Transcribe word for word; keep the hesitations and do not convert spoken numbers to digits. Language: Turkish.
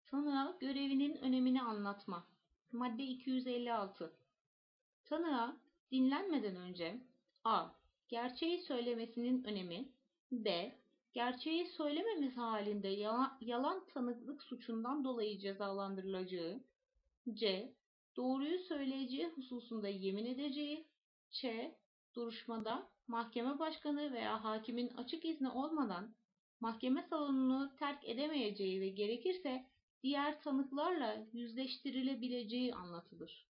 Tanığa görevinin önemini anlatma. Madde iki yüz elli altı. Tanığa dinlenmeden önce a. Gerçeği söylemesinin önemi, b. Gerçeği söylememesi halinde yalan tanıklık suçundan dolayı cezalandırılacağı, c. Doğruyu söyleyeceği hususunda yemin edeceği, ç. Duruşmada mahkeme başkanı veya hakimin açık izni olmadan mahkeme salonunu terk edemeyeceği ve gerekirse diğer tanıklarla yüzleştirilebileceği anlatılır.